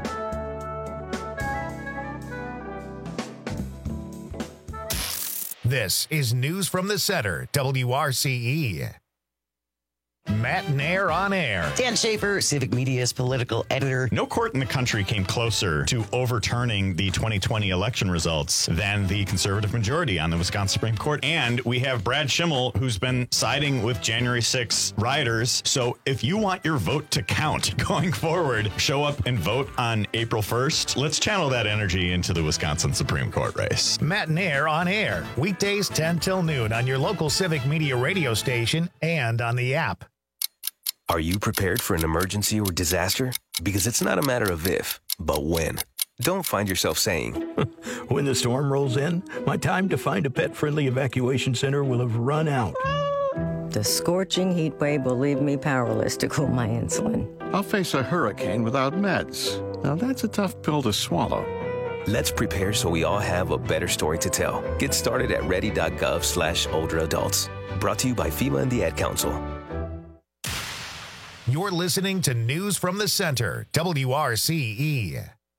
This is News from the Center, W R C E. Matt Nair on air. Dan Schaefer, Civic Media's political editor. No court in the country came closer to overturning the twenty twenty election results than the conservative majority on the Wisconsin Supreme Court. And we have Brad Schimmel, who's been siding with January sixth rioters. So if you want your vote to count going forward, show up and vote on April first. Let's channel that energy into the Wisconsin Supreme Court race. Matt Nair on air. Weekdays ten till noon on your local Civic Media radio station and on the app. Are you prepared for an emergency or disaster? Because it's not a matter of if, but when. Don't find yourself saying, when the storm rolls in, my time to find a pet-friendly evacuation center will have run out. The scorching heat wave will leave me powerless to cool my insulin. I'll face a hurricane without meds. Now that's a tough pill to swallow. Let's prepare so we all have a better story to tell. Get started at ready.gov slash older adults. Brought to you by FEMA and the Ad Council. You're listening to News from the Center, W R C E.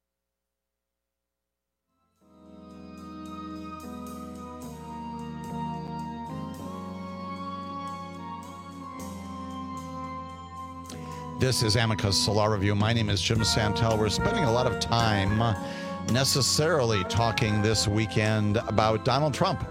This is Amicus Solar Review. My name is Jim Santel. We're spending a lot of time necessarily talking this weekend about Donald Trump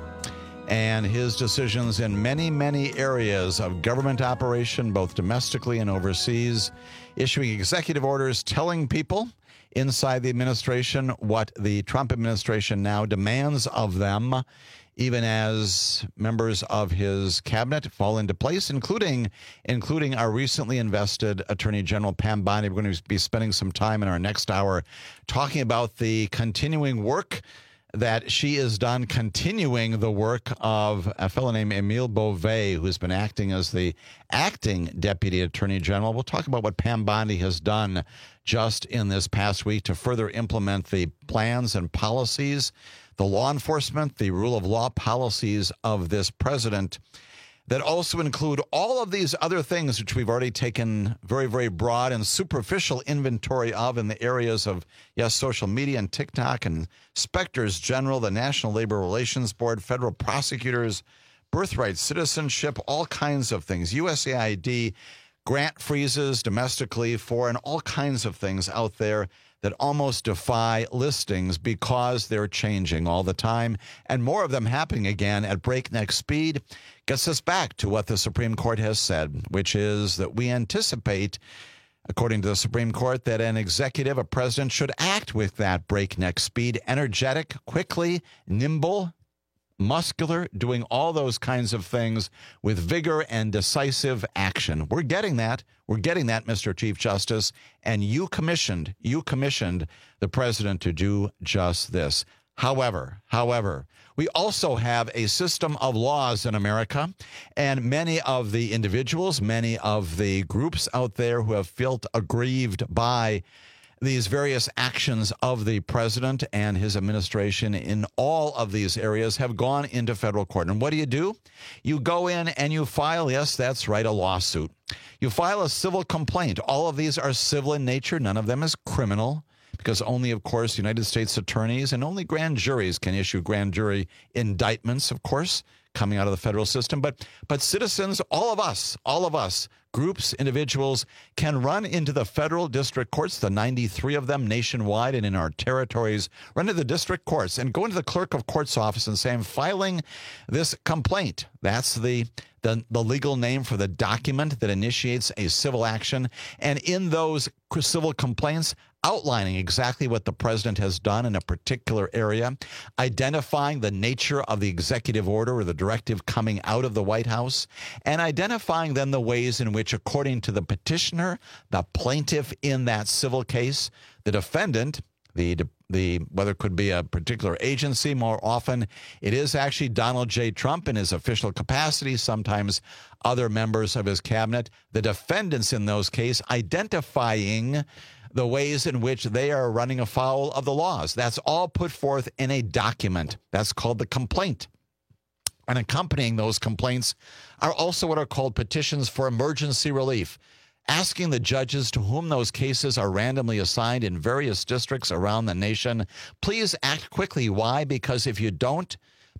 and his decisions in many, many areas of government operation, both domestically and overseas, issuing executive orders telling people inside the administration what the Trump administration now demands of them, even as members of his cabinet fall into place, including including our recently invested Attorney General Pam Bondi. We're going to be spending some time in our next hour talking about the continuing work that she has done, continuing the work of a fellow named Emile Beauvais, who's been acting as the acting Deputy Attorney General. We'll talk about what Pam Bondi has done just in this past week to further implement the plans and policies, the law enforcement, the rule of law policies of this president that also include all of these other things which we've already taken very, very broad and superficial inventory of in the areas of, yes, social media and TikTok and inspectors general, the National Labor Relations Board, federal prosecutors, birthright citizenship, all kinds of things, U S A I D, grant freezes domestically, foreign, all kinds of things out there that almost defy listings because they're changing all the time, and more of them happening again at breakneck speed. Gets us back to what the Supreme Court has said, which is that we anticipate, according to the Supreme Court, that an executive, a president, should act with that breakneck speed, energetic, quickly, nimble, muscular, doing all those kinds of things with vigor and decisive action. We're getting that. We're getting that, Mister Chief Justice. And you commissioned, you commissioned the president to do just this. However, however, we also have a system of laws in America, and many of the individuals, many of the groups out there who have felt aggrieved by these various actions of the president and his administration in all of these areas have gone into federal court. And what do you do? You go in and you file, yes, that's right, a lawsuit. You file a civil complaint. All of these are civil in nature. None of them is criminal, because only, of course, United States attorneys and only grand juries can issue grand jury indictments, of course, coming out of the federal system. But but citizens, all of us, all of us, groups, individuals, can run into the federal district courts, the ninety-three of them nationwide and in our territories, run to the district courts and go into the clerk of court's office and say, I'm filing this complaint. That's the, the, the legal name for the document that initiates a civil action. And in those civil complaints, outlining exactly what the president has done in a particular area, identifying the nature of the executive order or the directive coming out of the White House, and identifying then the ways in which, according to the petitioner, the plaintiff in that civil case, the defendant, the the whether it could be a particular agency, more often it is actually Donald J. Trump in his official capacity, sometimes other members of his cabinet, the defendants in those cases, identifying the ways in which they are running afoul of the laws. That's all put forth in a document. That's called the complaint. And accompanying those complaints are also what are called petitions for emergency relief, asking the judges to whom those cases are randomly assigned in various districts around the nation, please act quickly. Why? Because if you don't,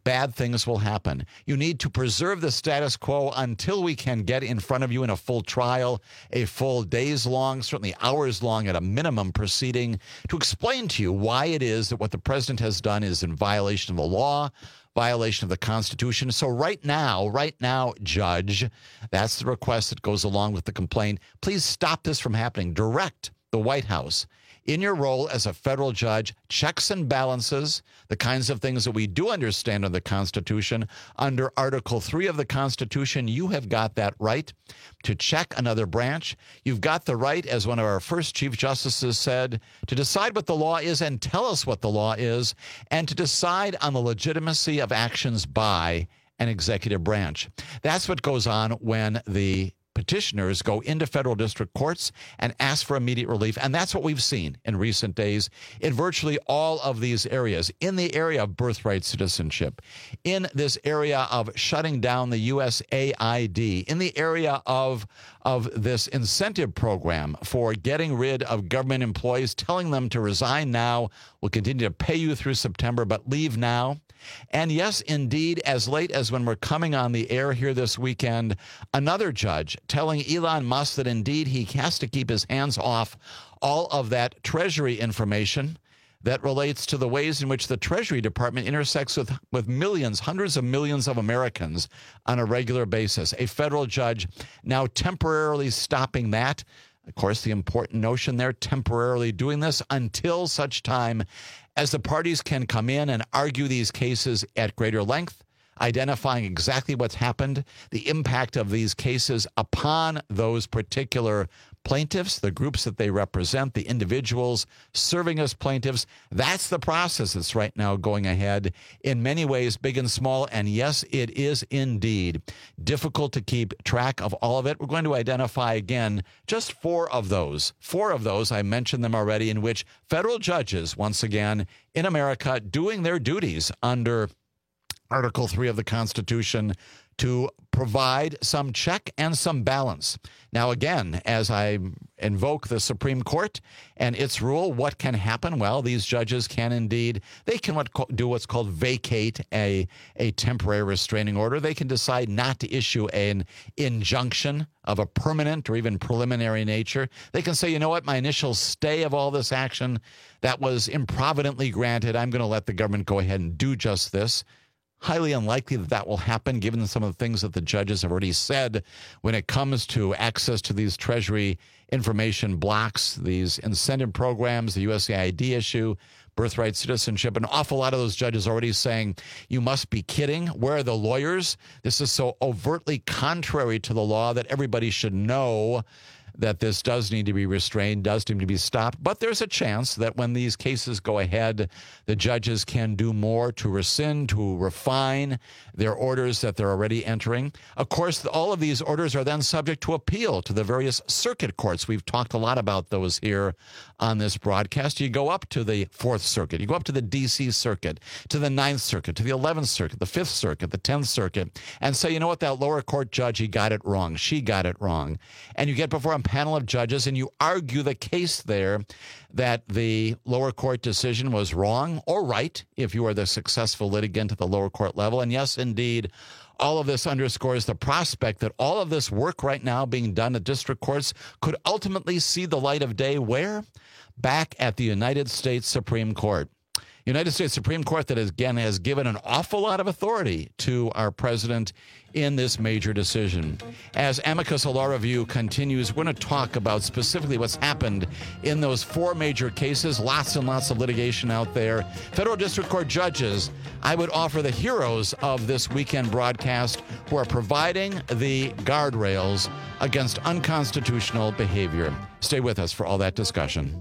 bad things will happen. You need to preserve the status quo until we can get in front of you in a full trial, a full days long, certainly hours long at a minimum proceeding, to explain to you why it is that what the president has done is in violation of the law, violation of the Constitution. So right now, right now, Judge, that's the request that goes along with the complaint. Please stop this from happening. Direct the White House, in your role as a federal judge, checks and balances, the kinds of things that we do understand in the Constitution. Under Article three of the Constitution, you have got that right to check another branch. You've got the right, as one of our first Chief Justices said, to decide what the law is and tell us what the law is, and to decide on the legitimacy of actions by an executive branch. That's what goes on when the petitioners go into federal district courts and ask for immediate relief. And that's what we've seen in recent days in virtually all of these areas. In the area of birthright citizenship, in this area of shutting down the U S A I D, in the area of, of this incentive program for getting rid of government employees, telling them to resign now, we'll continue to pay you through September, but leave now. And yes, indeed, as late as when we're coming on the air here this weekend, another judge telling Elon Musk that indeed he has to keep his hands off all of that Treasury information that relates to the ways in which the Treasury Department intersects with, with millions, hundreds of millions of Americans on a regular basis. A federal judge now temporarily stopping that. Of course, the important notion there, temporarily doing this until such time as the parties can come in and argue these cases at greater length, identifying exactly what's happened, the impact of these cases upon those particular plaintiffs, the groups that they represent, the individuals serving as plaintiffs. That's the process that's right now going ahead in many ways, big and small. And yes, it is indeed difficult to keep track of all of it. We're going to identify again just four of those. Four of those, I mentioned them already, in which federal judges, once again, in America, doing their duties under Article three of the Constitution to provide some check and some balance. Now, again, as I invoke the Supreme Court and its rule, what can happen? Well, these judges can indeed, they can what, do what's called vacate a, a temporary restraining order. They can decide not to issue an injunction of a permanent or even preliminary nature. They can say, you know what, my initial stay of all this action that was improvidently granted, I'm going to let the government go ahead and do just this. Highly unlikely that that will happen, given some of the things that the judges have already said when it comes to access to these Treasury information blocks, these incentive programs, the U S A I D issue, birthright citizenship. An awful lot of those judges already saying, you must be kidding. Where are the lawyers? This is so overtly contrary to the law that everybody should know that this does need to be restrained, does need to be stopped. But there's a chance that when these cases go ahead, the judges can do more to rescind, to refine their orders that they're already entering. Of course, all of these orders are then subject to appeal to the various circuit courts. We've talked a lot about those here on this broadcast. You go up to the Fourth Circuit, you go up to the D C Circuit, to the Ninth Circuit, to the Eleventh Circuit, the Fifth Circuit, the Tenth Circuit, and say, you know what, that lower court judge, he got it wrong. She got it wrong. And you get before a panel of judges and you argue the case there that the lower court decision was wrong or right if you are the successful litigant at the lower court level. And yes, indeed, all of this underscores the prospect that all of this work right now being done at district courts could ultimately see the light of day where? Back at the United States Supreme Court. United States Supreme Court that, again, has given an awful lot of authority to our president in this major decision. As Amicus Law Review continues, we're going to talk about specifically what's happened in those four major cases, lots and lots of litigation out there. Federal District Court judges, I would offer the heroes of this weekend broadcast who are providing the guardrails against unconstitutional behavior. Stay with us for all that discussion.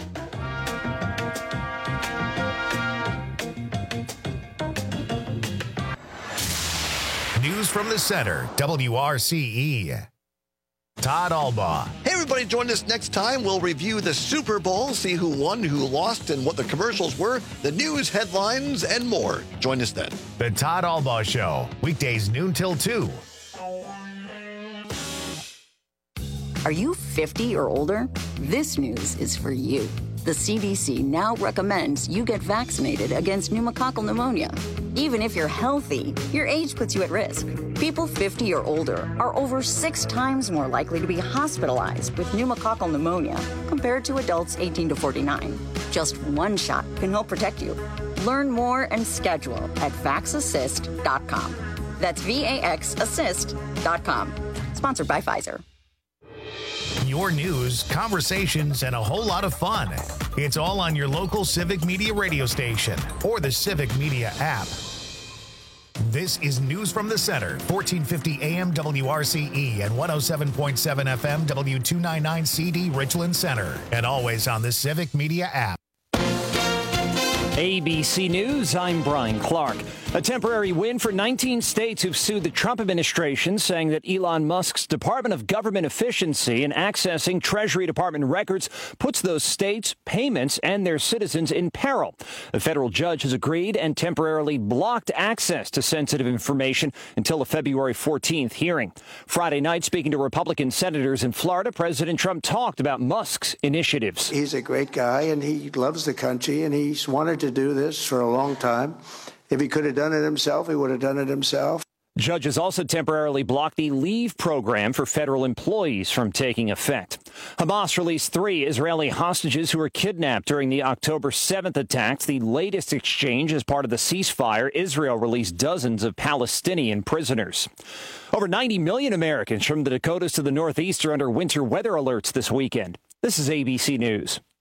News from the center, W R C E. Todd Albaugh. Hey, everybody, join us next time. We'll review the Super Bowl, see who won, who lost, and what the commercials were, the news, headlines, and more. Join us then. The Todd Albaugh Show, weekdays noon till two. Are you fifty or older? This news is for you. The C D C now recommends you get vaccinated against pneumococcal pneumonia. Even if you're healthy, your age puts you at risk. People fifty or older are over six times more likely to be hospitalized with pneumococcal pneumonia compared to adults eighteen to forty-nine. Just one shot can help protect you. Learn more and schedule at vax assist dot com. That's V A X assist dot com. Sponsored by Pfizer. Your news, conversations, and a whole lot of fun. It's all on your local Civic Media radio station or the Civic Media app. This is News from the Center, fourteen fifty A M W R C E and one oh seven point seven F M W two ninety-nine C D Richland Center, and always on the Civic Media app. A B C News, I'm Brian Clark. A temporary win for nineteen states who've sued the Trump administration, saying that Elon Musk's Department of Government Efficiency in accessing Treasury Department records puts those states' payments and their citizens in peril. A federal judge has agreed and temporarily blocked access to sensitive information until the February fourteenth hearing. Friday night, speaking to Republican senators in Florida, President Trump talked about Musk's initiatives. He's a great guy, and he loves the country, and he's wanted to do this for a long time. If he could have done it himself, he would have done it himself. Judges also temporarily blocked the leave program for federal employees from taking effect. Hamas released three Israeli hostages who were kidnapped during the October seventh attacks, the latest exchange as part of the ceasefire. Israel released dozens of Palestinian prisoners. Over ninety million Americans from the Dakotas to the Northeast are under winter weather alerts this weekend. This is A B C News.